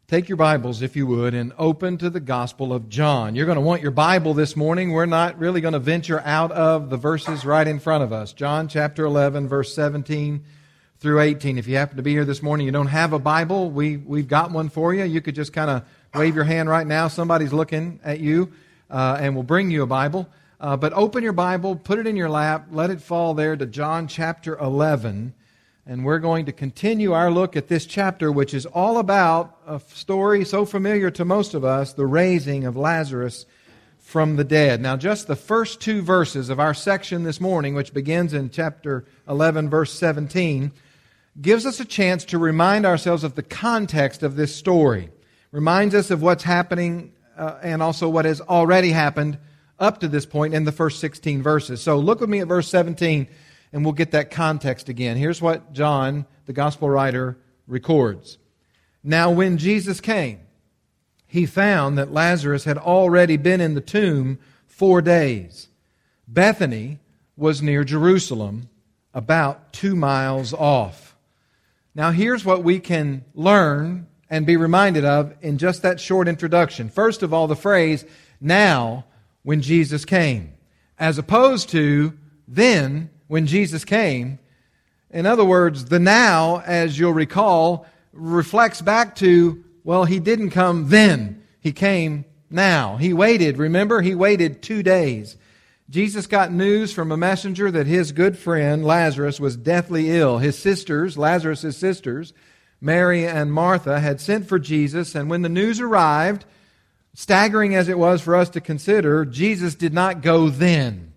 Take your Bibles, if you would, and open to the Gospel of John. You're going to want your Bible this morning. We're not really going to venture out of the verses right in front of us. John chapter 11, verse 17 through 18. If you happen to be here this morning, you don't have a Bible, we've got one for you. You could just kind of wave your hand right now. Somebody's looking at you, and we'll bring you a Bible. But open your Bible, put it in your lap, let it fall there to John chapter 11. And we're going to continue our look at this chapter, which is all about a story so familiar to most of us, the raising of Lazarus from the dead. Now, just the first two verses of our section this morning, which begins in chapter 11, verse 17, gives us a chance to remind ourselves of the context of this story. Reminds us of what's happening and also what has already happened up to this point in the first 16 verses. So look with me at verse 17. And we'll get that context again. Here's what John, the gospel writer, records. Now when Jesus came, he found that Lazarus had already been in the tomb 4 days. Bethany was near Jerusalem, about 2 miles off. Now here's what we can learn and be reminded of in just that short introduction. First of all, the phrase, now when Jesus came, as opposed to then when Jesus came. In other words, the now, as you'll recall, reflects back to, well, he didn't come then. He came now. He waited. Remember, he waited 2 days. Jesus got news from a messenger that his good friend Lazarus was deathly ill. His sisters, Lazarus' sisters, Mary and Martha, had sent for Jesus, and when the news arrived, staggering as it was for us to consider, Jesus did not go then.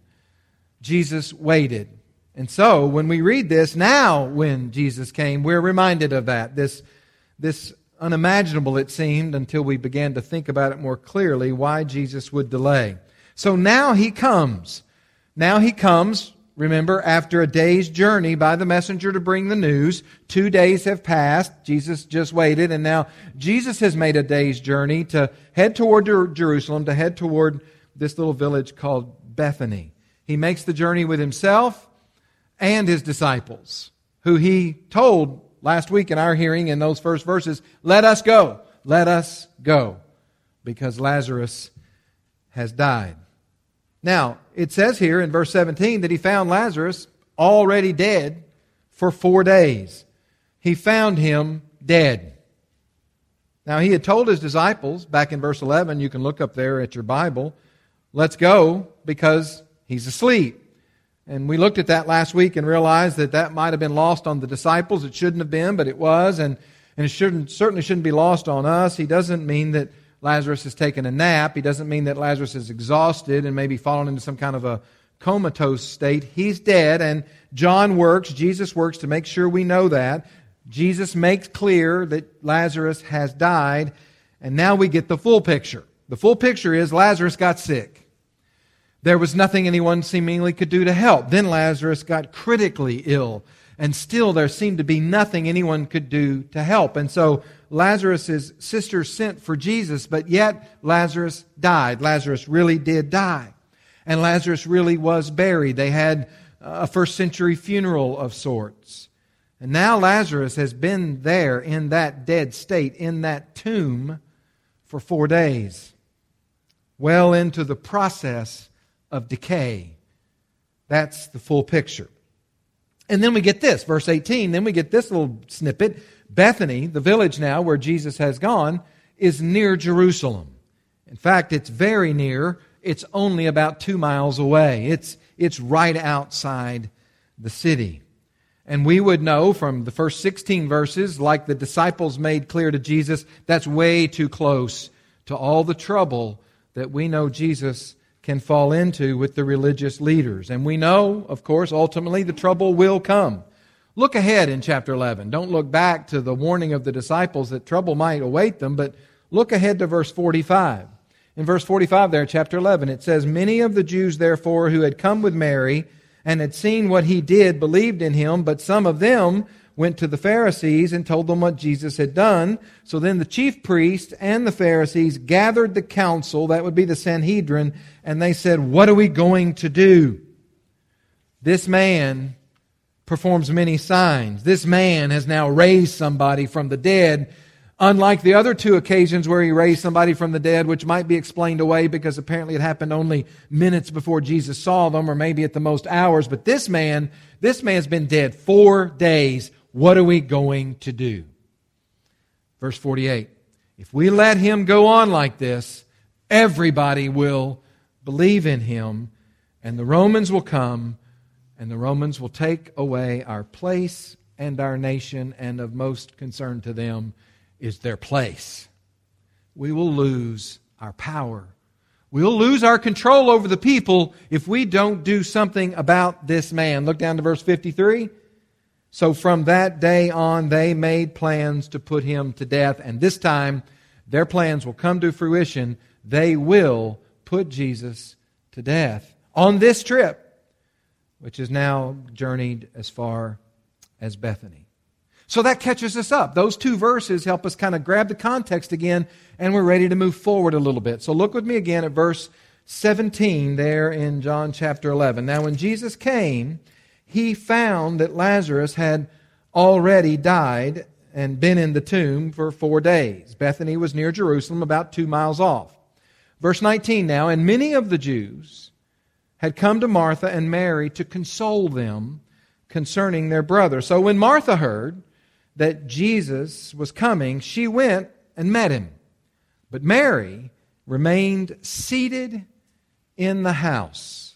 Jesus waited. And so, when we read this, now when Jesus came, we're reminded of that. This unimaginable, it seemed, until we began to think about it more clearly, why Jesus would delay. So now he comes. Now he comes, remember, after a day's journey by the messenger to bring the news. 2 days have passed. Jesus just waited, and now Jesus has made a day's journey to head toward Jerusalem, to head toward this little village called Bethany. He makes the journey with himself and his disciples, who he told last week in our hearing in those first verses, let us go, because Lazarus has died. Now, it says here in verse 17 that he found Lazarus already dead for 4 days. He found him dead. Now, he had told his disciples, back in verse 11, you can look up there at your Bible, let's go because he's asleep. And we looked at that last week and realized that that might have been lost on the disciples. It shouldn't have been, but it was. And it certainly shouldn't be lost on us. He doesn't mean that Lazarus has taken a nap. He doesn't mean that Lazarus is exhausted and maybe fallen into some kind of a comatose state. He's dead, and Jesus works to make sure we know that. Jesus makes clear that Lazarus has died, and now we get the full picture. The full picture is Lazarus got sick. There was nothing anyone seemingly could do to help. Then Lazarus got critically ill, and still there seemed to be nothing anyone could do to help. And so Lazarus' sisters sent for Jesus, but yet Lazarus died. Lazarus really did die. And Lazarus really was buried. They had a first century funeral of sorts. And now Lazarus has been there in that dead state, in that tomb, for 4 days. Well into the process of decay. That's the full picture. And then we get this, verse 18, then we get this little snippet. Bethany, the village now where Jesus has gone, is near Jerusalem. In fact, it's very near. It's only about 2 miles away. It's right outside the city. And we would know from the first 16 verses, like the disciples made clear to Jesus, that's way too close to all the trouble that we know Jesus can fall into with the religious leaders. And we know, of course, ultimately the trouble will come. Look ahead in chapter 11. Don't look back to the warning of the disciples that trouble might await them, but look ahead to verse 45. In verse 45 there, chapter 11, it says, many of the Jews, therefore, who had come with Mary and had seen what he did, believed in him, but some of them went to the Pharisees and told them what Jesus had done. So then the chief priests and the Pharisees gathered the council, that would be the Sanhedrin, and they said, what are we going to do? This man performs many signs. This man has now raised somebody from the dead. Unlike the other two occasions where he raised somebody from the dead, which might be explained away because apparently it happened only minutes before Jesus saw them, or maybe at the most hours. But this man's been dead 4 days. What are we going to do? Verse 48. If we let him go on like this, everybody will believe in him, and the Romans will come, and the Romans will take away our place and our nation, and of most concern to them is their place. We will lose our power. We'll lose our control over the people if we don't do something about this man. Look down to verse 53. So from that day on, they made plans to put him to death, and this time their plans will come to fruition. They will put Jesus to death on this trip, which is now journeyed as far as Bethany. So that catches us up. Those two verses help us kind of grab the context again, and we're ready to move forward a little bit. So look with me again at verse 17 there in John chapter 11. Now when Jesus came, he found that Lazarus had already died and been in the tomb for 4 days. Bethany was near Jerusalem, about 2 miles off. Verse 19 now, and many of the Jews had come to Martha and Mary to console them concerning their brother. So when Martha heard that Jesus was coming, she went and met him. But Mary remained seated in the house.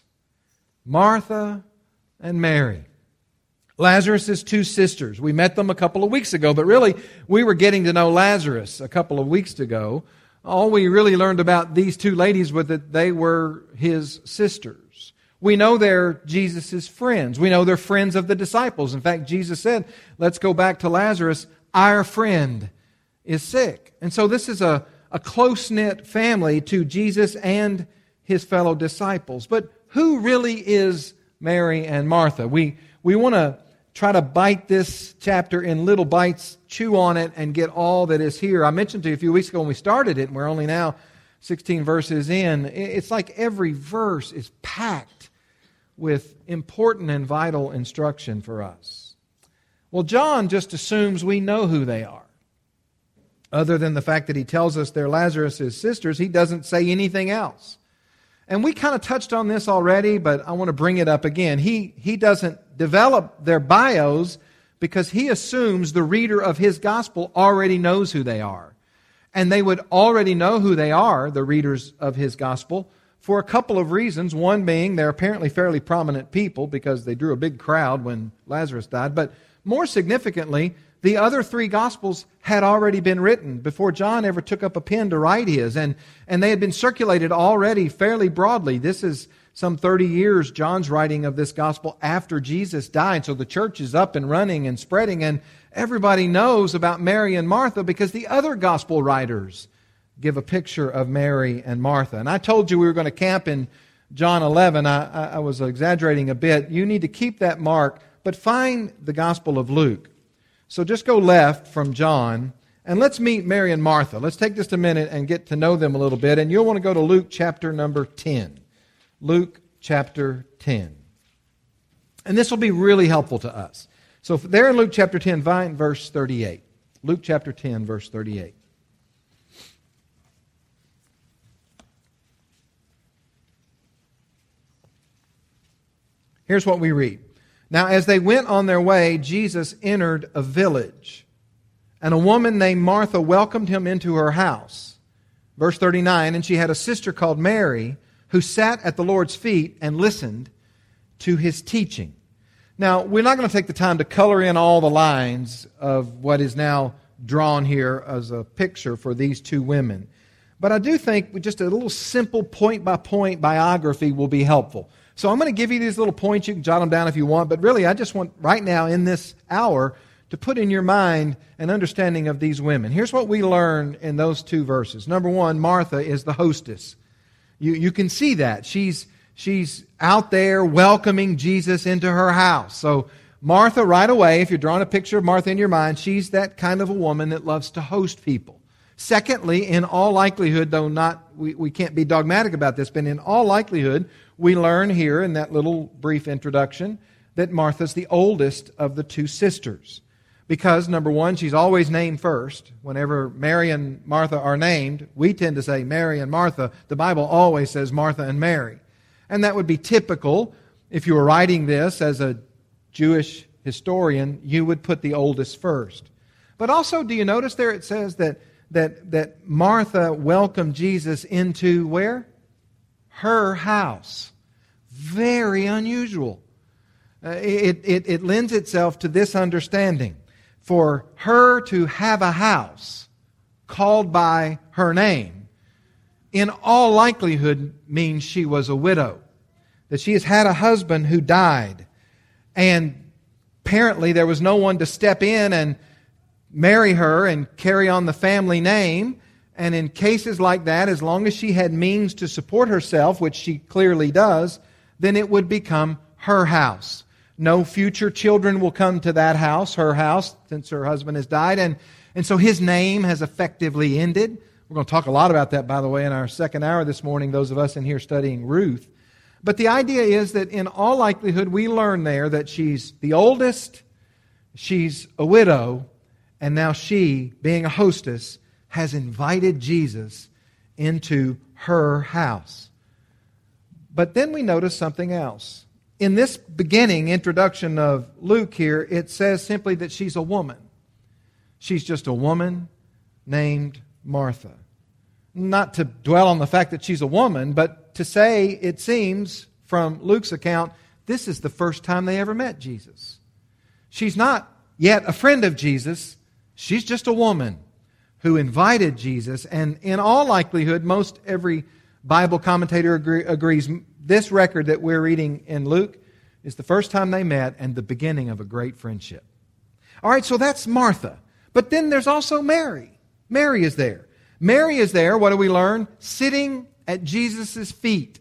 Martha and Mary. Lazarus' two sisters. We met them a couple of weeks ago, but really we were getting to know Lazarus a couple of weeks ago. All we really learned about these two ladies was that they were his sisters. We know they're Jesus' friends. We know they're friends of the disciples. In fact, Jesus said, let's go back to Lazarus. Our friend is sick. And so this is a close-knit family to Jesus and his fellow disciples. But who really is Mary and Martha? We want to try to bite this chapter in little bites, chew on it, and get all that is here. I mentioned to you a few weeks ago when we started it, and we're only now 16 verses in. It's like every verse is packed with important and vital instruction for us. Well, John just assumes we know who they are. Other than the fact that he tells us they're Lazarus' sisters, he doesn't say anything else. And we kind of touched on this already, but I want to bring it up again. He doesn't develop their bios because he assumes the reader of his gospel already knows who they are. And they would already know who they are, the readers of his gospel, for a couple of reasons. One being they're apparently fairly prominent people because they drew a big crowd when Lazarus died. But more significantly, the other three Gospels had already been written before John ever took up a pen to write his. And they had been circulated already fairly broadly. This is some 30 years, John's writing of this Gospel after Jesus died. So the church is up and running and spreading. And everybody knows about Mary and Martha because the other Gospel writers give a picture of Mary and Martha. And I told you we were going to camp in John 11. I was exaggerating a bit. You need to keep that mark, but find the Gospel of Luke. So just go left from John, and let's meet Mary and Martha. Let's take just a minute and get to know them a little bit. And you'll want to go to Luke chapter number 10. Luke chapter 10. And this will be really helpful to us. So there in Luke chapter 10, find verse 38. Luke chapter 10, verse 38. Here's what we read. Now, as they went on their way, Jesus entered a village, and a woman named Martha welcomed him into her house. Verse 39, and she had a sister called Mary, who sat at the Lord's feet and listened to his teaching. Now, we're not going to take the time to color in all the lines of what is now drawn here as a picture for these two women. But I do think just a little simple point-by-point biography will be helpful. So I'm going to give you these little points. You can jot them down if you want. But really, I just want right now in this hour to put in your mind an understanding of these women. Here's what we learn in those two verses. Number one, Martha is the hostess. You can see that. She's out there welcoming Jesus into her house. So Martha, right away, if you're drawing a picture of Martha in your mind, she's that kind of a woman that loves to host people. Secondly, in all likelihood, though we can't be dogmatic about this, but in all likelihood, we learn here in that little brief introduction that Martha's the oldest of the two sisters. Because, number one, she's always named first. Whenever Mary and Martha are named, we tend to say Mary and Martha. The Bible always says Martha and Mary. And that would be typical. If you were writing this as a Jewish historian, you would put the oldest first. But also, do you notice there it says that Martha welcomed Jesus into where? Her house. Very unusual. It lends itself to this understanding. For her to have a house called by her name, in all likelihood means she was a widow. That she has had a husband who died. And apparently there was no one to step in and marry her and carry on the family name. And in cases like that, as long as she had means to support herself, which she clearly does, then it would become her house. No future children will come to that house, her house, since her husband has died. And so his name has effectively ended. We're going to talk a lot about that, by the way, in our second hour this morning, those of us in here studying Ruth. But the idea is that in all likelihood, we learn there that she's the oldest, she's a widow, and now she, being a hostess, has invited Jesus into her house. But then we notice something else. In this beginning introduction of Luke here, it says simply that she's a woman. She's just a woman named Martha. Not to dwell on the fact that she's a woman, but to say, it seems, from Luke's account, this is the first time they ever met Jesus. She's not yet a friend of Jesus. She's just a woman who invited Jesus. And in all likelihood, most every Bible commentator agrees, this record that we're reading in Luke is the first time they met and the beginning of a great friendship. All right, so that's Martha. But then there's also Mary. Mary is there. Mary is there, what do we learn? Sitting at Jesus' feet.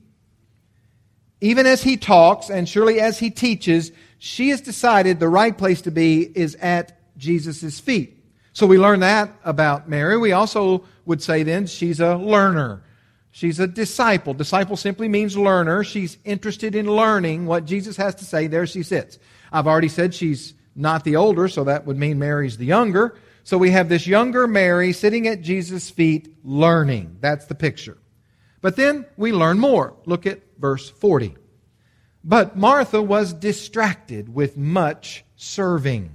Even as he talks, and surely as he teaches, she has decided the right place to be is at Jesus' feet. So we learn that about Mary. We also would say then she's a learner. She's a disciple. Disciple simply means learner. She's interested in learning what Jesus has to say. There she sits. I've already said she's not the older, so that would mean Mary's the younger. So we have this younger Mary sitting at Jesus' feet learning. That's the picture. But then we learn more. Look at verse 40. But Martha was distracted with much serving.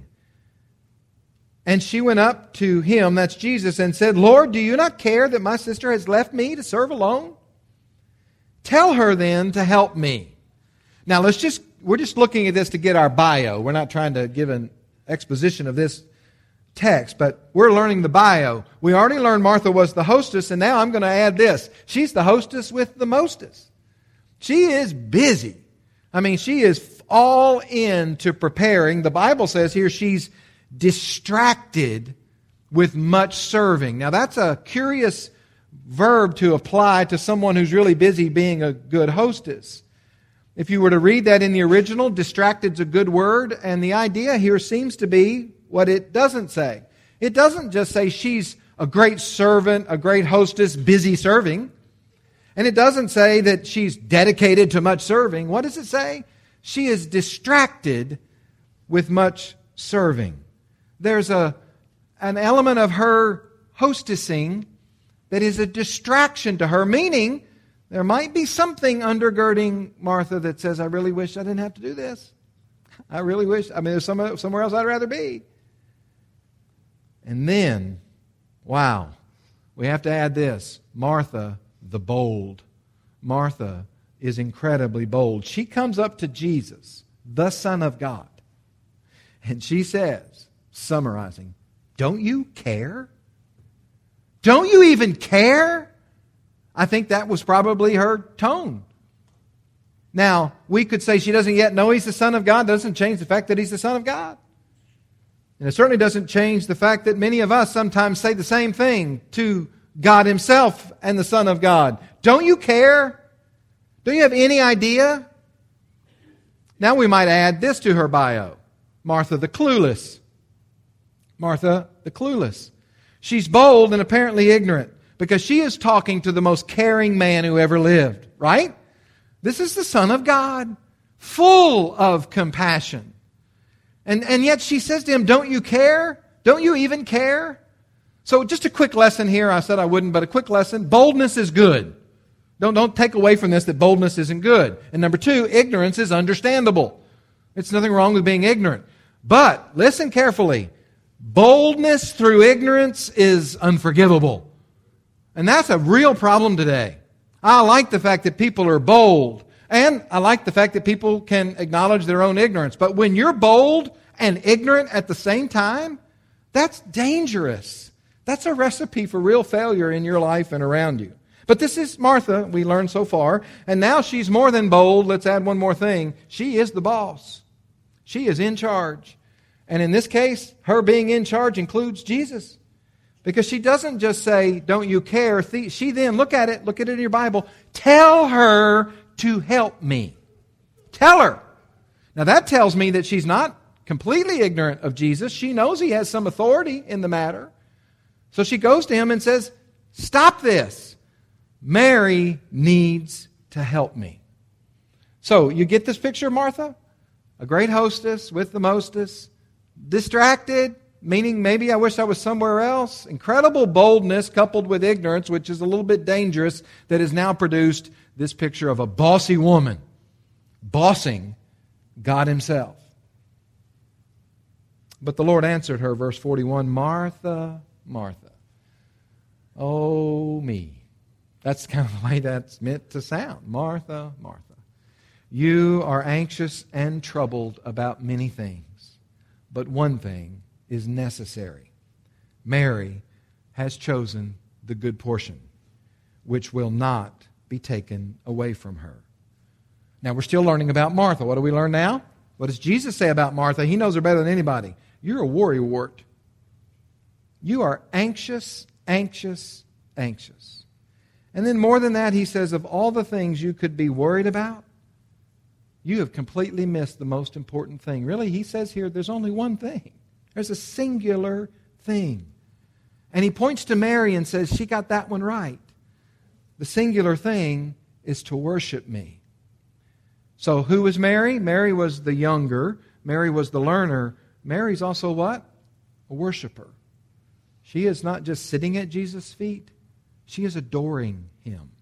And she went up to him, that's Jesus, and said, Lord, do you not care that my sister has left me to serve alone? Tell her then to help me. Now we're just looking at this to get our bio. We're not trying to give an exposition of this text, but we're learning the bio. We already learned Martha was the hostess, and now I'm going to add this. She's the hostess with the mostest. She is busy. I mean, she is all in to preparing. The Bible says here she's distracted with much serving. Now that's a curious verb to apply to someone who's really busy being a good hostess. If you were to read that in the original, distracted's a good word, and the idea here seems to be what it doesn't say. It doesn't just say she's a great servant, a great hostess, busy serving. And it doesn't say that she's dedicated to much serving. What does it say? She is distracted with much serving. There's an element of her hostessing that is a distraction to her, meaning there might be something undergirding Martha that says, I really wish I didn't have to do this. I really wish, there's somewhere else I'd rather be. And then, wow, we have to add this. Martha, the bold. Martha is incredibly bold. She comes up to Jesus, the Son of God, and she says, summarizing, don't you care? Don't you even care? I think that was probably her tone. Now, we could say she doesn't yet know He's the Son of God. Doesn't change the fact that He's the Son of God. And it certainly doesn't change the fact that many of us sometimes say the same thing to God Himself and the Son of God. Don't you care? Don't you have any idea? Now we might add this to her bio. Martha the clueless. Martha the clueless. She's bold and apparently ignorant because she is talking to the most caring man who ever lived, right? This is the Son of God, full of compassion. And yet she says to him, don't you care? Don't you even care? So just a quick lesson here. I said I wouldn't, but a quick lesson. Boldness is good. Don't take away from this that boldness isn't good. And number two, ignorance is understandable. It's nothing wrong with being ignorant. But listen carefully. Boldness through ignorance is unforgivable. And that's a real problem today. I like the fact that people are bold. And I like the fact that people can acknowledge their own ignorance. But when you're bold and ignorant at the same time, that's dangerous. That's a recipe for real failure in your life and around you. But this is Martha, we learned so far. And now she's more than bold. Let's add one more thing. She is the boss. She is in charge. And in this case, her being in charge includes Jesus. Because she doesn't just say, don't you care? She then, look at it in your Bible, tell her to help me. Tell her. Now that tells me that she's not completely ignorant of Jesus. She knows He has some authority in the matter. So she goes to Him and says, stop this. Mary needs to help me. So you get this picture, Martha? A great hostess with the mostess. Distracted, meaning maybe I wish I was somewhere else. Incredible boldness coupled with ignorance, which is a little bit dangerous, that has now produced this picture of a bossy woman bossing God Himself. But the Lord answered her, verse 41, Martha, Martha, oh me. That's kind of the way that's meant to sound. Martha, Martha. You are anxious and troubled about many things, but one thing is necessary. Mary has chosen the good portion, which will not be taken away from her. Now, we're still learning about Martha. What do we learn now? What does Jesus say about Martha? He knows her better than anybody. You're a worrywart. You are anxious, anxious, anxious. And then more than that, He says, of all the things you could be worried about, you have completely missed the most important thing. Really, He says here, there's only one thing. There's a singular thing. And He points to Mary and says, she got that one right. The singular thing is to worship me. So who was Mary? Mary was the younger. Mary was the learner. Mary's also what? A worshiper. She is not just sitting at Jesus' feet. She is adoring Him.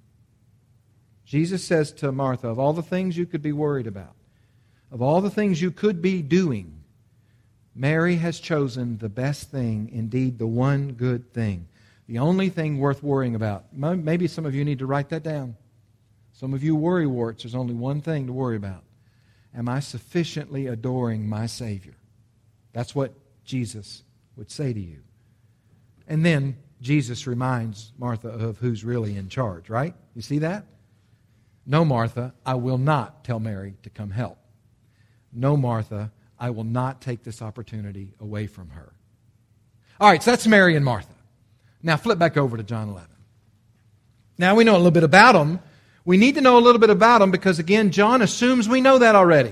Jesus says to Martha, of all the things you could be worried about, of all the things you could be doing, Mary has chosen the best thing, indeed the one good thing, the only thing worth worrying about. Maybe some of you need to write that down. Some of you worrywarts, there's only one thing to worry about. Am I sufficiently adoring my Savior? That's what Jesus would say to you. And then Jesus reminds Martha of who's really in charge, right? You see that? No, Martha, I will not tell Mary to come help. No, Martha, I will not take this opportunity away from her. All right, so that's Mary and Martha. Now flip back over to John 11. Now we know a little bit about them. We need to know a little bit about them because, again, John assumes we know that already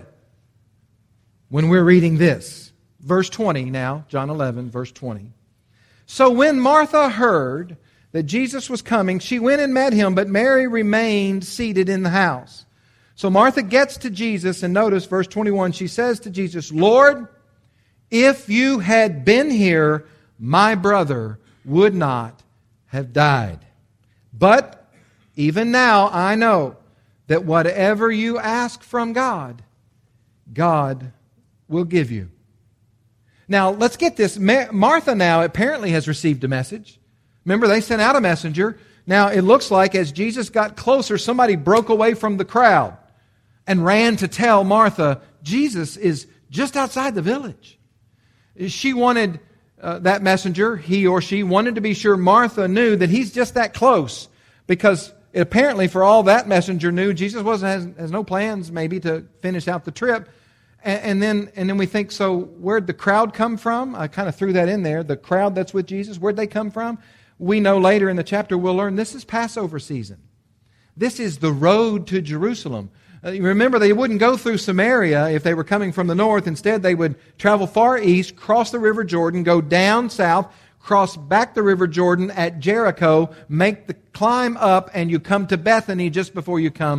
when we're reading this. Verse 20 now, John 11, verse 20. So when Martha heard that Jesus was coming, she went and met Him, but Mary remained seated in the house. So Martha gets to Jesus, and notice verse 21, she says to Jesus, Lord, if you had been here, my brother would not have died. But even now I know that whatever you ask from God, God will give you. Now, let's get this. Martha now apparently has received a message. Remember, they sent out a messenger. Now, it looks like as Jesus got closer, somebody broke away from the crowd and ran to tell Martha, Jesus is just outside the village. She wanted, that messenger, he or she, wanted to be sure Martha knew that He's just that close. Because apparently, for all that messenger knew, Jesus has no plans maybe to finish out the trip. And then we think, so where'd the crowd come from? I kind of threw that in there. The crowd that's with Jesus, where'd they come from? We know later in the chapter we'll learn this is Passover season. This is the road to Jerusalem. Remember, they wouldn't go through Samaria if they were coming from the north. Instead, they would travel far east, cross the River Jordan, go down south, cross back the River Jordan at Jericho, make the climb up, and you come to Bethany just before you come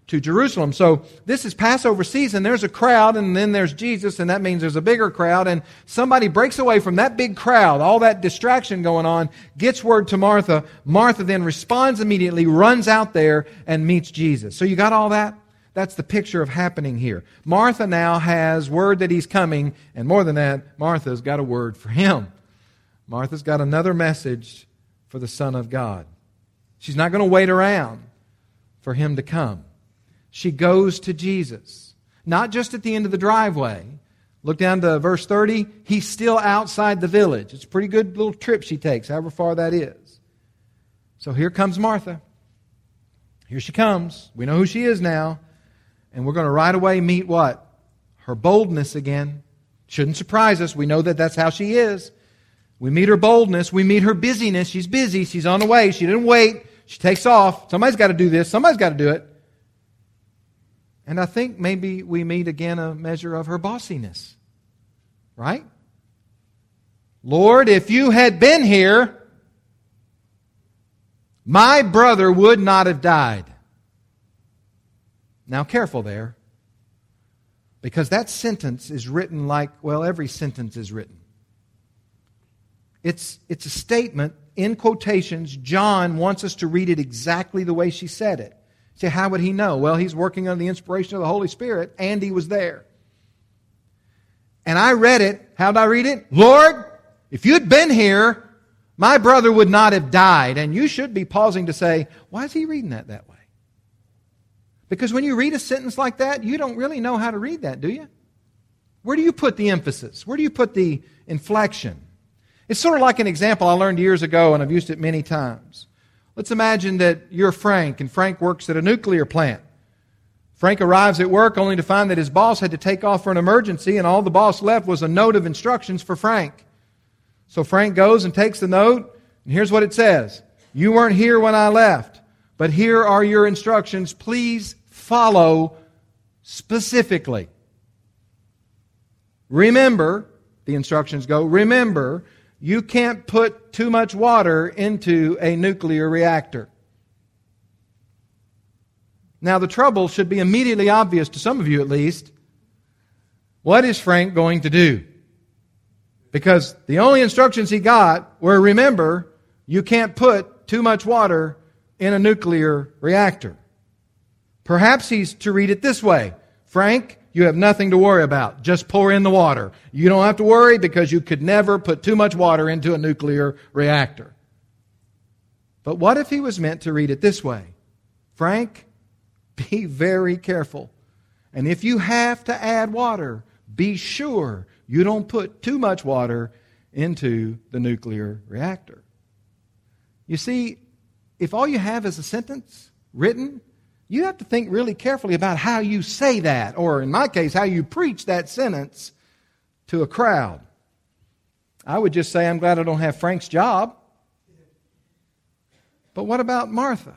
to Jerusalem. So this is Passover season. There's a crowd, and then there's Jesus, and that means there's a bigger crowd. And somebody breaks away from that big crowd, all that distraction going on, gets word to Martha. Martha then responds immediately, runs out there, and meets Jesus. So you got all that? That's the picture of happening here. Martha now has word that He's coming, and more than that, Martha's got a word for Him. Martha's got another message for the Son of God. She's not going to wait around for Him to come. She goes to Jesus, not just at the end of the driveway. Look down to verse 30. He's still outside the village. It's a pretty good little trip she takes, however far that is. So here comes Martha. Here she comes. We know who she is now. And we're going to right away meet what? Her boldness again. Shouldn't surprise us. We know that that's how she is. We meet her boldness. We meet her busyness. She's busy. She's on the way. She didn't wait. She takes off. Somebody's got to do this. Somebody's got to do it. And I think maybe we meet again a measure of her bossiness. Right? Lord, if you had been here, my brother would not have died. Now careful there. Because that sentence is written like, well, every sentence is written. It's a statement in quotations. John wants us to read it exactly the way she said it. Say, how would he know? Well, he's working under the inspiration of the Holy Spirit, and he was there. And I read it. How did I read it? Lord, if you'd been here, my brother would not have died. And you should be pausing to say, why is he reading that way? Because when you read a sentence like that, you don't really know how to read that, do you? Where do you put the emphasis? Where do you put the inflection? It's sort of like an example I learned years ago, and I've used it many times. Let's imagine that you're Frank, and Frank works at a nuclear plant. Frank arrives at work only to find that his boss had to take off for an emergency, and all the boss left was a note of instructions for Frank. So Frank goes and takes the note, and here's what it says. You weren't here when I left, but here are your instructions. Please follow specifically. Remember, the instructions go, remember, you can't put too much water into a nuclear reactor. Now, the trouble should be immediately obvious to some of you at least. What is Frank going to do? Because the only instructions he got were, remember, you can't put too much water in a nuclear reactor. Perhaps he's to read it this way. Frank, you have nothing to worry about. Just pour in the water. You don't have to worry because you could never put too much water into a nuclear reactor. But what if he was meant to read it this way? Frank, be very careful. And if you have to add water, be sure you don't put too much water into the nuclear reactor. You see, if all you have is a sentence written, you have to think really carefully about how you say that, or in my case, how you preach that sentence to a crowd. I would just say, I'm glad I don't have Frank's job. But what about Martha?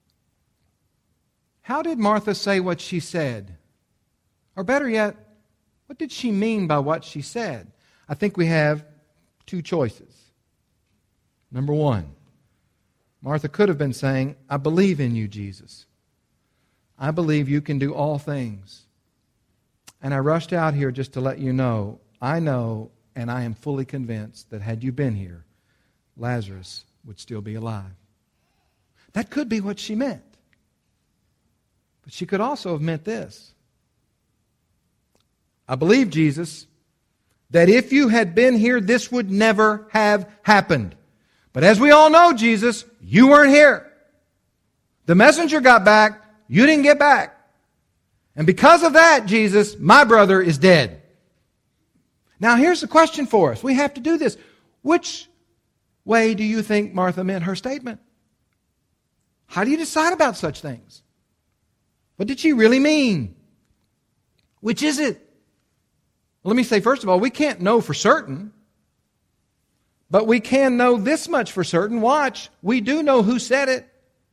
How did Martha say what she said? Or better yet, what did she mean by what she said? I think we have two choices. Number one, Martha could have been saying, I believe in you, Jesus. I believe you can do all things. And I rushed out here just to let you know, I know and I am fully convinced that had you been here, Lazarus would still be alive. That could be what she meant. But she could also have meant this. I believe, Jesus, that if you had been here, this would never have happened. But as we all know, Jesus, you weren't here. The messenger got back. You didn't get back. And because of that, Jesus, my brother is dead. Now here's the question for us. We have to do this. Which way do you think Martha meant her statement? How do you decide about such things? What did she really mean? Which is it? Well, let me say, first of all, we can't know for certain. But we can know this much for certain. Watch. We do know who said it.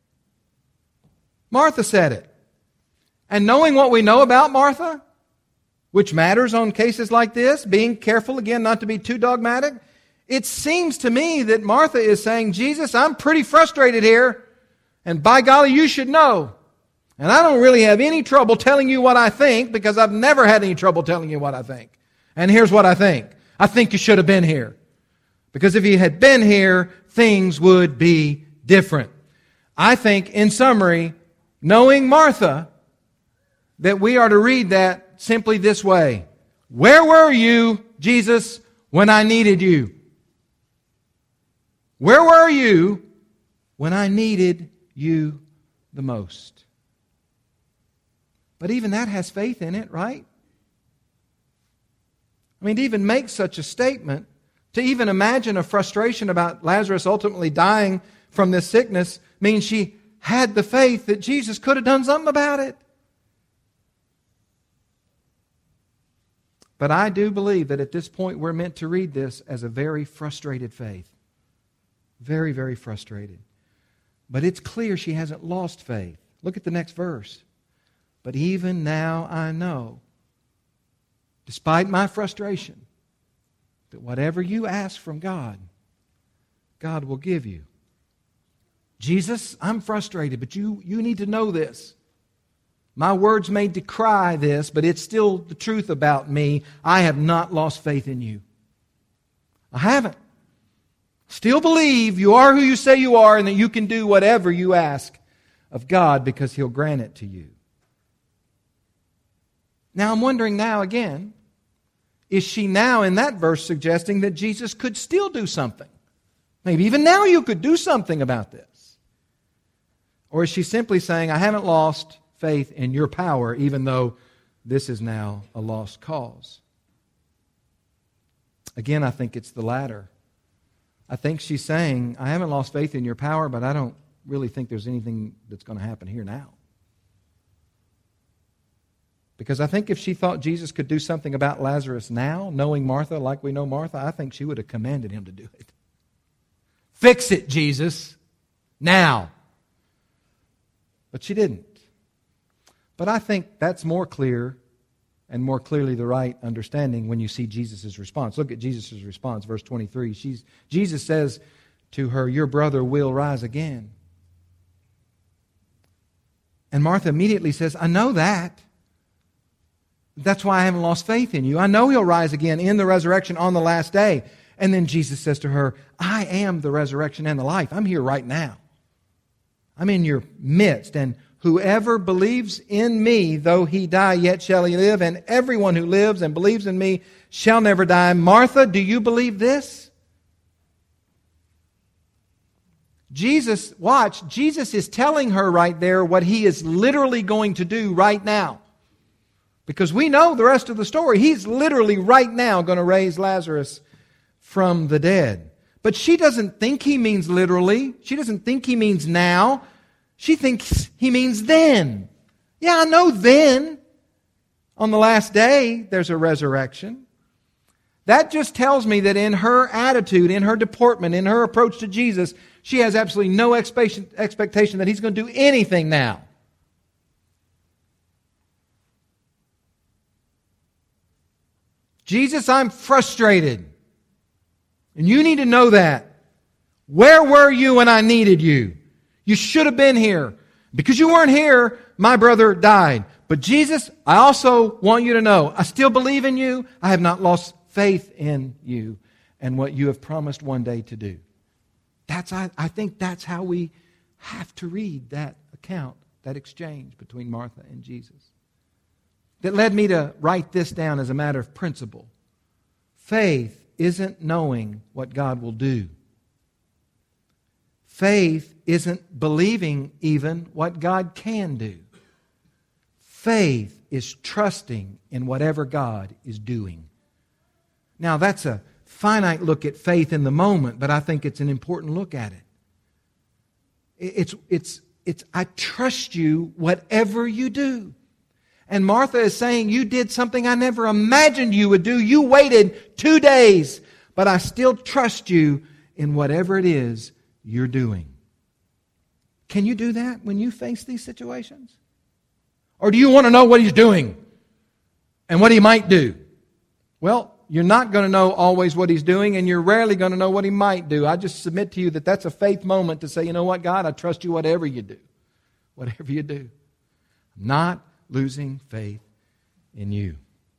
Martha said it. And knowing what we know about Martha, which matters on cases like this, being careful again not to be too dogmatic, it seems to me that Martha is saying, Jesus, I'm pretty frustrated here, and by golly, you should know. And I don't really have any trouble telling you what I think because I've never had any trouble telling you what I think. And here's what I think. I think you should have been here. Because if you had been here, things would be different. I think, in summary, knowing Martha, that we are to read that simply this way. Where were you, Jesus, when I needed you? Where were you when I needed you the most? But even that has faith in it, right? I mean, to even make such a statement, to even imagine a frustration about Lazarus ultimately dying from this sickness, means she had the faith that Jesus could have done something about it. But I do believe that at this point we're meant to read this as a very frustrated faith. Very, very frustrated. But it's clear she hasn't lost faith. Look at the next verse. But even now I know, despite my frustration, that whatever you ask from God, God will give you. Jesus, I'm frustrated, but you need to know this. My words may decry this, but it's still the truth about me. I have not lost faith in you. I haven't. Still believe you are who you say you are and that you can do whatever you ask of God because He'll grant it to you. Now I'm wondering now again, is she now in that verse suggesting that Jesus could still do something? Maybe even now you could do something about this. Or is she simply saying, I haven't lost faith in your power, even though this is now a lost cause? Again, I think it's the latter. I think she's saying, I haven't lost faith in your power, but I don't really think there's anything that's going to happen here now. Because I think if she thought Jesus could do something about Lazarus now, knowing Martha like we know Martha, I think she would have commanded Him to do it. Fix it, Jesus, now. But she didn't. But I think that's more clear and more clearly the right understanding when you see Jesus' response. Look at Jesus' response, verse 23. Jesus says to her, your brother will rise again. And Martha immediately says, I know that. That's why I haven't lost faith in you. I know He'll rise again in the resurrection on the last day. And then Jesus says to her, I am the resurrection and the life. I'm here right now. I'm in your midst. And whoever believes in me, though he die, yet shall he live. And everyone who lives and believes in me shall never die. Martha, do you believe this? Jesus, watch, Jesus is telling her right there what He is literally going to do right now. Because we know the rest of the story. He's literally right now going to raise Lazarus from the dead. But she doesn't think He means literally. She doesn't think He means now. She thinks He means then. Yeah, I know then. On the last day, there's a resurrection. That just tells me that in her attitude, in her deportment, in her approach to Jesus, she has absolutely no expectation that He's going to do anything now. Jesus, I'm frustrated. And you need to know that. Where were you when I needed you? You should have been here. Because you weren't here, my brother died. But Jesus, I also want you to know, I still believe in you. I have not lost faith in you and what you have promised one day to do. I think that's how we have to read that account, that exchange between Martha and Jesus. That led me to write this down as a matter of principle. Faith isn't knowing what God will do. Faith isn't believing even what God can do. Faith is trusting in whatever God is doing. Now, that's a finite look at faith in the moment, but I think it's an important look at it. It's I trust you whatever you do. And Martha is saying, you did something I never imagined you would do. You waited 2 days, but I still trust you in whatever it is you're doing. Can you do that when you face these situations? Or do you want to know what He's doing and what He might do? Well, you're not going to know always what He's doing, and you're rarely going to know what He might do. I just submit to you that that's a faith moment to say, you know what, God, I trust you whatever you do. Whatever you do. I'm not losing faith in you.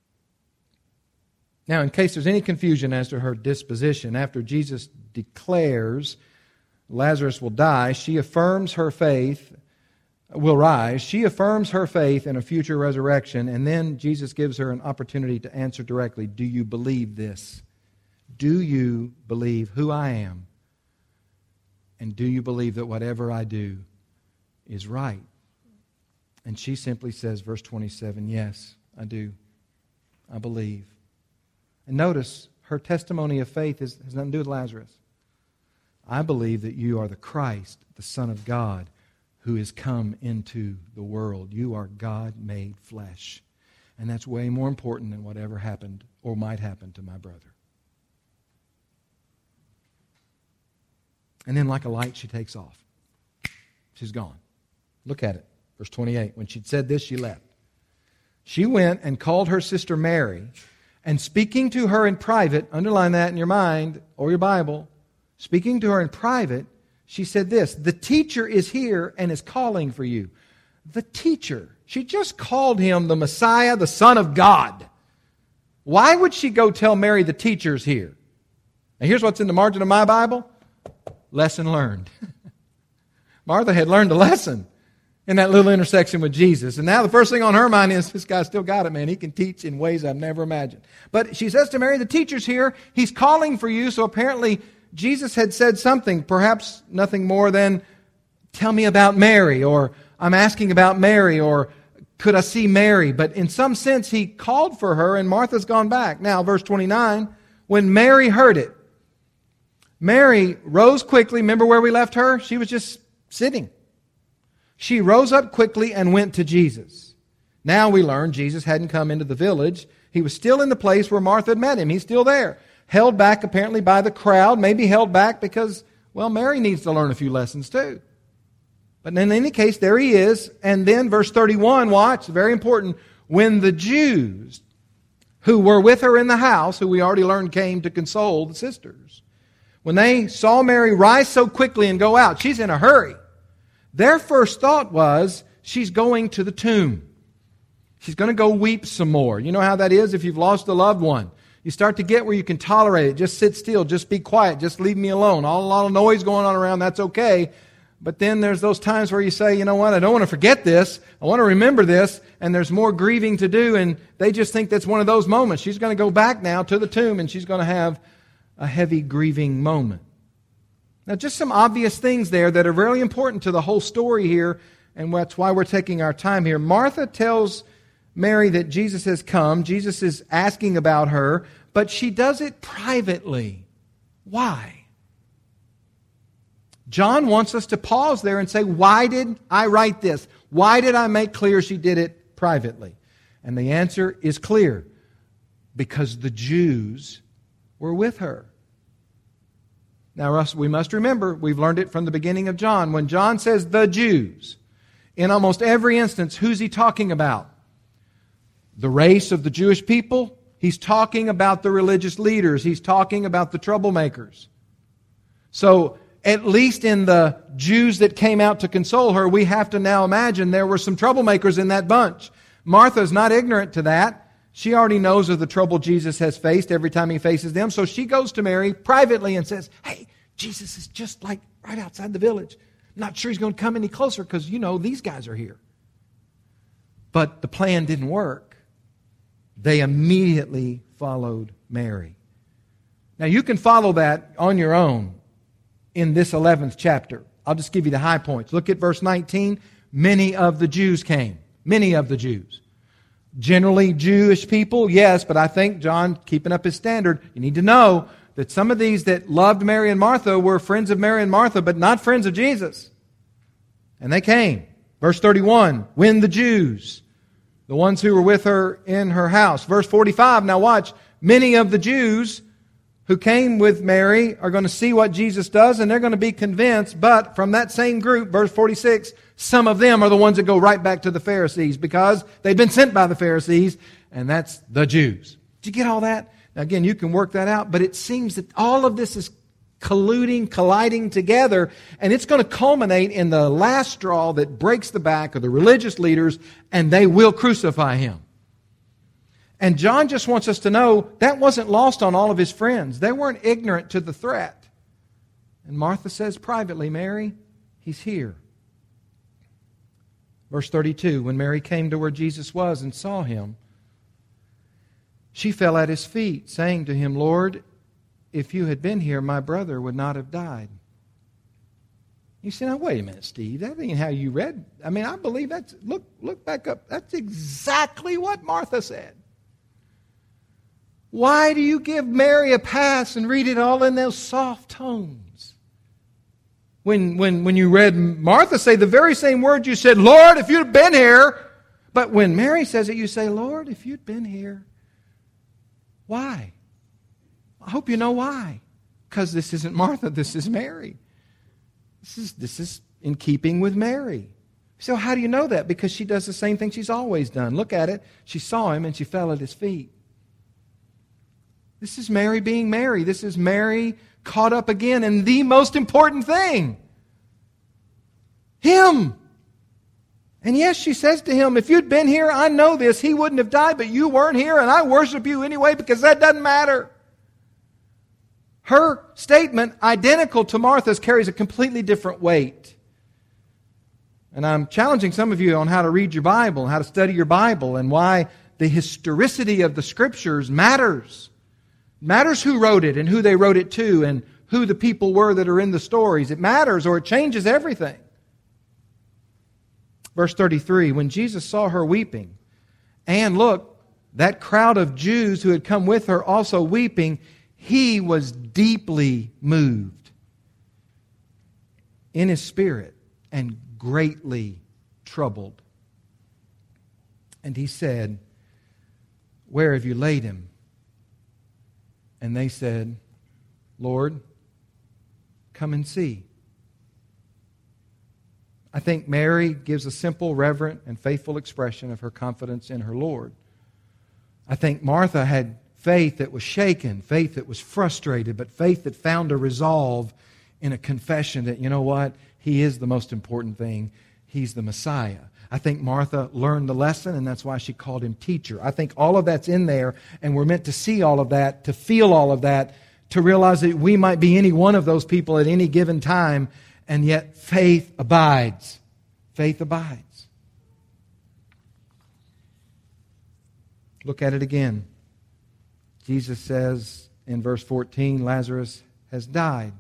Now, in case there's any confusion as to her disposition, after Jesus declares Lazarus will die, she affirms her faith, will rise. She affirms her faith in a future resurrection, and then Jesus gives her an opportunity to answer directly, do you believe this? Do you believe who I am? And do you believe that whatever I do is right? And she simply says, verse 27, yes, I do. I believe. And notice, her testimony of faith has nothing to do with Lazarus. I believe that you are the Christ, the Son of God, who has come into the world. You are God made flesh. And that's way more important than whatever happened or might happen to my brother. And then like a light, she takes off. She's gone. Look at it. Verse 28. When she'd said this, she left. She went and called her sister Mary, and speaking to her in private, underline that in your mind or your Bible, speaking to her in private, she said this, the teacher is here and is calling for you. The teacher. She just called him the Messiah, the Son of God. Why would she go tell Mary the teacher's here? And here's what's in the margin of my Bible. Lesson learned. Martha had learned a lesson in that little intersection with Jesus. And now the first thing on her mind is, this guy still got it, man. He can teach in ways I've never imagined. But she says to Mary, the teacher's here. He's calling for you. So apparently Jesus had said something, perhaps nothing more than, tell me about Mary, or I'm asking about Mary, or could I see Mary? But in some sense, he called for her, and Martha's gone back. Now, verse 29, when Mary heard it, Mary rose quickly. Remember where we left her? She was just sitting. She rose up quickly and went to Jesus. Now we learn Jesus hadn't come into the village. He was still in the place where Martha had met him. He's still there. Held back apparently by the crowd. Maybe held back because, well, Mary needs to learn a few lessons too. But in any case, there he is. And then verse 31, watch, very important. When the Jews who were with her in the house, who we already learned came to console the sisters, when they saw Mary rise so quickly and go out, she's in a hurry. Their first thought was, she's going to the tomb. She's going to go weep some more. You know how that is if you've lost a loved one. You start to get where you can tolerate it. Just sit still. Just be quiet. Just leave me alone. A lot of noise going on around, that's okay. But then there's those times where you say, you know what, I don't want to forget this. I want to remember this. And there's more grieving to do. And they just think that's one of those moments. She's going to go back now to the tomb and she's going to have a heavy grieving moment. Now, just some obvious things there that are really important to the whole story here, and that's why we're taking our time here. Martha tells Mary that Jesus has come. Jesus is asking about her, but she does it privately. Why? John wants us to pause there and say, why did I write this? Why did I make clear she did it privately? And the answer is clear. Because the Jews were with her. Now, Russ, we must remember, we've learned it from the beginning of John. When John says the Jews, in almost every instance, who's he talking about? The race of the Jewish people? He's talking about the religious leaders. He's talking about the troublemakers. So, at least in the Jews that came out to console her, we have to now imagine there were some troublemakers in that bunch. Martha's not ignorant to that. She already knows of the trouble Jesus has faced every time he faces them. So she goes to Mary privately and says, hey, Jesus is just like right outside the village. I'm not sure he's going to come any closer because, you know, these guys are here. But the plan didn't work. They immediately followed Mary. Now you can follow that on your own in this 11th chapter. I'll just give you the high points. Look at verse 19. Many of the Jews came. Many of the Jews. Generally Jewish people, yes, but I think John, keeping up his standard, you need to know that some of these that loved Mary and Martha were friends of Mary and Martha, but not friends of Jesus. And they came. Verse 31, when the Jews, the ones who were with her in her house. Verse 45, now watch, many of the Jews who came with Mary are going to see what Jesus does and they're going to be convinced, but from that same group, verse 46, some of them are the ones that go right back to the Pharisees because they've been sent by the Pharisees, and that's the Jews. Did you get all that? Now again, you can work that out, but it seems that all of this is colliding together, and it's going to culminate in the last straw that breaks the back of the religious leaders, and they will crucify him. And John just wants us to know that wasn't lost on all of his friends. They weren't ignorant to the threat. And Martha says privately, Mary, he's here. Verse 32, when Mary came to where Jesus was and saw him, she fell at his feet, saying to him, Lord, if you had been here, my brother would not have died. You say, now wait a minute, Steve. That ain't how you read. I mean, I believe that's, look back up. That's exactly what Martha said. Why do you give Mary a pass and read it all in those soft tones? When you read Martha say the very same words, you said, Lord, if you'd been here. But when Mary says it, you say, Lord, if you'd been here. Why? I hope you know why. Because this isn't Martha, this is Mary. This is in keeping with Mary. So how do you know that? Because she does the same thing she's always done. Look at it. She saw him and she fell at his feet. This is Mary being Mary. This is Mary caught up again in the most important thing. Him. And yes, she says to him, if you'd been here, I know this, he wouldn't have died, but you weren't here, and I worship you anyway because that doesn't matter. Her statement, identical to Martha's, carries a completely different weight. And I'm challenging some of you on how to read your Bible, how to study your Bible, and why the historicity of the Scriptures matters. It matters who wrote it and who they wrote it to and who the people were that are in the stories. It matters, or it changes everything. Verse 33, when Jesus saw her weeping, and look, that crowd of Jews who had come with her also weeping, he was deeply moved in his spirit and greatly troubled. And he said, where have you laid him? And they said, Lord, come and see. I think Mary gives a simple, reverent, and faithful expression of her confidence in her Lord. I think Martha had faith that was shaken, faith that was frustrated, but faith that found a resolve in a confession that, you know what, he is the most important thing. He's the Messiah. I think Martha learned the lesson, and that's why she called him teacher. I think all of that's in there, and we're meant to see all of that, to feel all of that, to realize that we might be any one of those people at any given time, and yet faith abides. Faith abides. Look at it again. Jesus says in verse 14, Lazarus has died.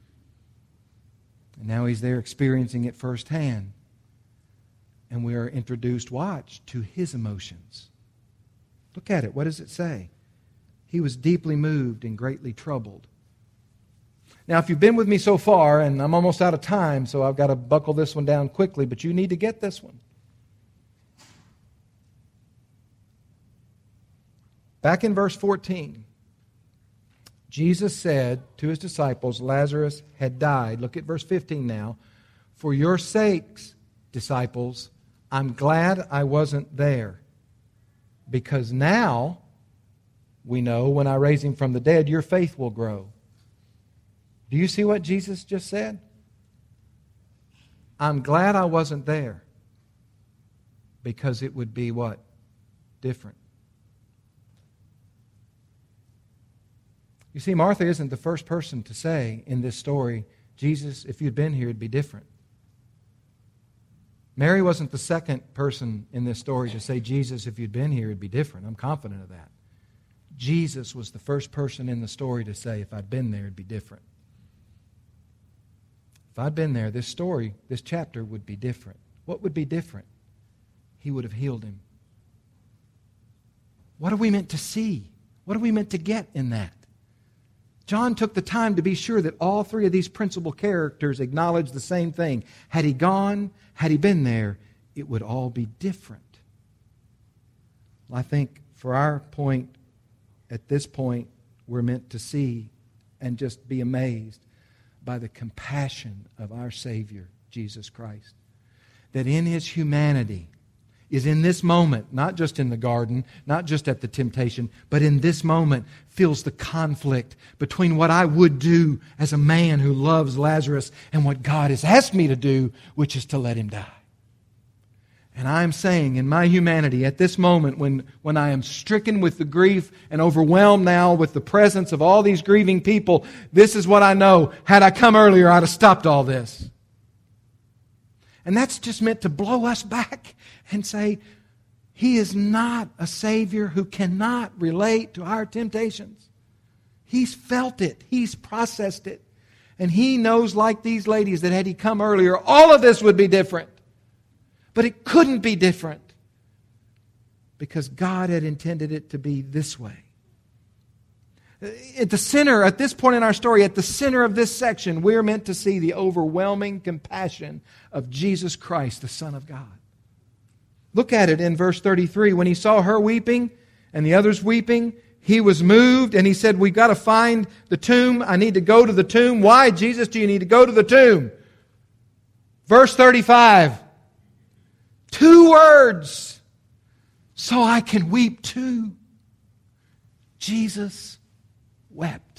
And now he's there experiencing it firsthand. And we are introduced, watch, to his emotions. Look at it. What does it say? He was deeply moved and greatly troubled. Now, if you've been with me so far, and I'm almost out of time, so I've got to buckle this one down quickly, but you need to get this one. Back in verse 14, Jesus said to his disciples, Lazarus had died. Look at verse 15 now. For your sakes, disciples, I'm glad I wasn't there, because now we know when I raise him from the dead, your faith will grow. Do you see what Jesus just said? I'm glad I wasn't there, because it would be what? Different. You see, Martha isn't the first person to say in this story, Jesus, if you'd been here, it'd be different. Mary wasn't the second person in this story to say, Jesus, if you'd been here, it'd be different. I'm confident of that. Jesus was the first person in the story to say, if I'd been there, it'd be different. If I'd been there, this story, this chapter would be different. What would be different? He would have healed him. What are we meant to see? What are we meant to get in that? John took the time to be sure that all three of these principal characters acknowledged the same thing. Had he gone, had he been there, it would all be different. Well, I think for our point, at this point, we're meant to see and just be amazed by the compassion of our Savior, Jesus Christ. That in his humanity, is in this moment, not just in the garden, not just at the temptation, but in this moment feels the conflict between what I would do as a man who loves Lazarus and what God has asked me to do, which is to let him die. And I'm saying in my humanity, at this moment when I am stricken with the grief and overwhelmed now with the presence of all these grieving people, this is what I know. Had I come earlier, I'd have stopped all this. And that's just meant to blow us back and say, He is not a Savior who cannot relate to our temptations. He's felt it. He's processed it. And He knows, like these ladies, that had He come earlier, all of this would be different. But it couldn't be different because God had intended it to be this way. At the center, at this point in our story, at the center of this section, we're meant to see the overwhelming compassion of Jesus Christ, the Son of God. Look at it in verse 33. When He saw her weeping and the others weeping, He was moved and He said, we've got to find the tomb. I need to go to the tomb. Why, Jesus, do you need to go to the tomb? Verse 35. 2 words, so I can weep too. Jesus wept.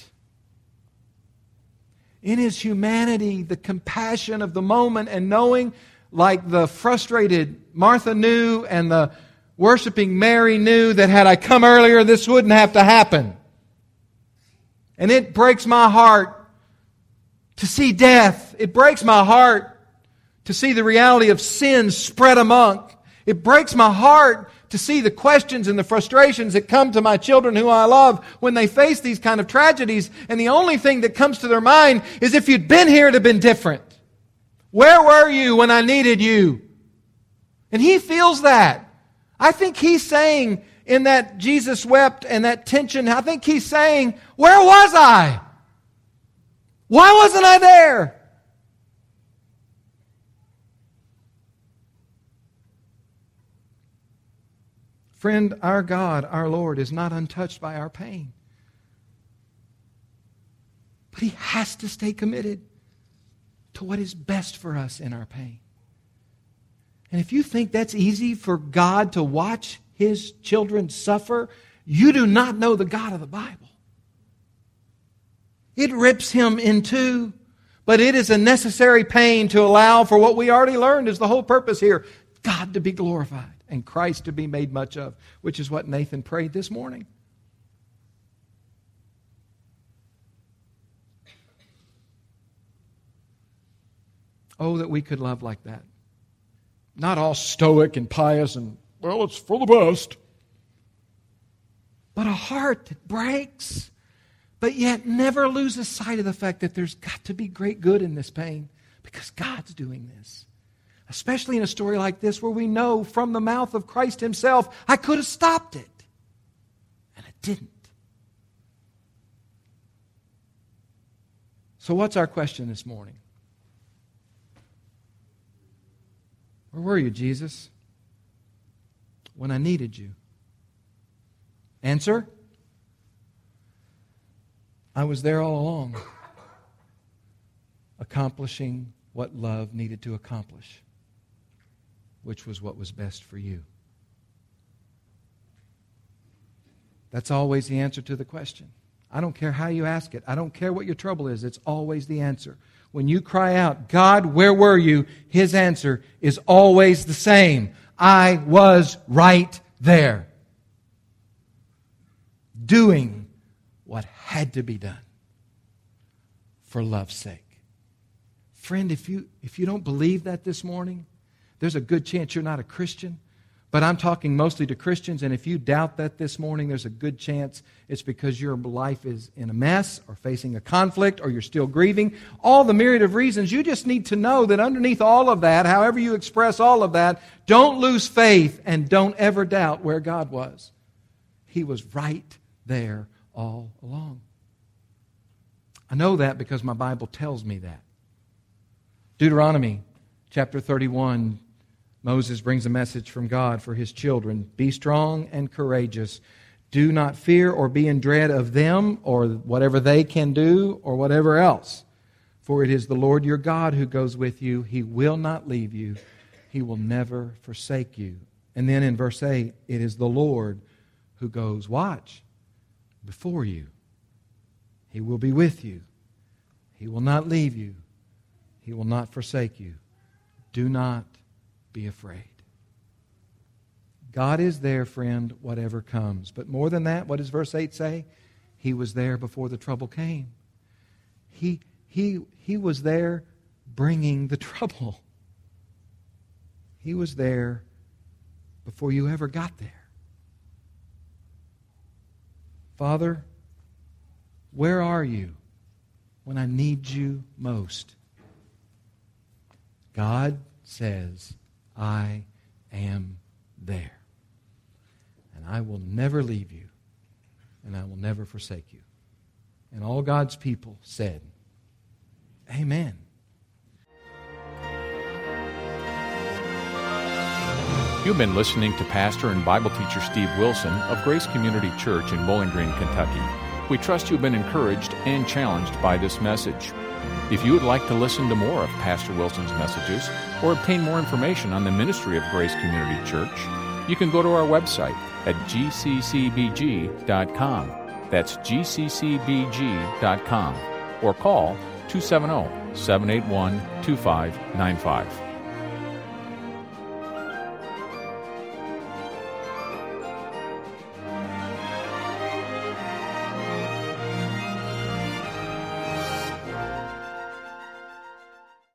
In His humanity, the compassion of the moment and knowing, like the frustrated Martha knew and the worshiping Mary knew, that had I come earlier, this wouldn't have to happen. And it breaks my heart to see death. It breaks my heart to see the reality of sin spread among. It breaks my heart to see the questions and the frustrations that come to my children who I love when they face these kind of tragedies. And the only thing that comes to their mind is, if you'd been here, it'd have been different. Where were you when I needed you? And He feels that. I think He's saying in that Jesus wept and that tension, I think He's saying, where was I? Why wasn't I there? Friend, our God, our Lord, is not untouched by our pain. But He has to stay committed to what is best for us in our pain. And if you think that's easy for God to watch His children suffer, you do not know the God of the Bible. It rips Him in two, but it is a necessary pain to allow for what we already learned is the whole purpose here, God to be glorified and Christ to be made much of, which is what Nathan prayed this morning. Oh, that we could love like that. Not all stoic and pious and, well, it's for the best. But a heart that breaks, but yet never loses sight of the fact that there's got to be great good in this pain because God's doing this. Especially in a story like this where we know from the mouth of Christ Himself, I could have stopped it. And I didn't. So what's our question this morning? Where were you, Jesus, when I needed you? Answer? I was there all along, accomplishing what love needed to accomplish, which was what was best for you. That's always the answer to the question. I don't care how you ask it. I don't care what your trouble is. It's always the answer. When you cry out, God, where were you? His answer is always the same. I was right there, doing what had to be done for love's sake. Friend, if you don't believe that this morning, there's a good chance you're not a Christian. But I'm talking mostly to Christians, and if you doubt that this morning, there's a good chance it's because your life is in a mess or facing a conflict or you're still grieving. All the myriad of reasons, you just need to know that underneath all of that, however you express all of that, don't lose faith and don't ever doubt where God was. He was right there all along. I know that because my Bible tells me that. Deuteronomy chapter 31, Moses brings a message from God for his children. Be strong and courageous. Do not fear or be in dread of them or whatever they can do or whatever else. For it is the Lord your God who goes with you. He will not leave you. He will never forsake you. And then in verse 8, it is the Lord who goes, watch, before you. He will be with you. He will not leave you. He will not forsake you. Do not be afraid. God is there, friend, whatever comes. But more than that, what does verse 8 say? He was there before the trouble came. He was there bringing the trouble. He was there before you ever got there. Father, where are you when I need you most? God says, I am there. And I will never leave you, and I will never forsake you. And all God's people said, Amen. You've been listening to Pastor and Bible teacher Steve Wilson of Grace Community Church in Bowling Green, Kentucky. We trust you've been encouraged and challenged by this message. If you would like to listen to more of Pastor Wilson's messages or obtain more information on the ministry of Grace Community Church, you can go to our website at gccbg.com. That's gccbg.com. Or call 270-781-2595.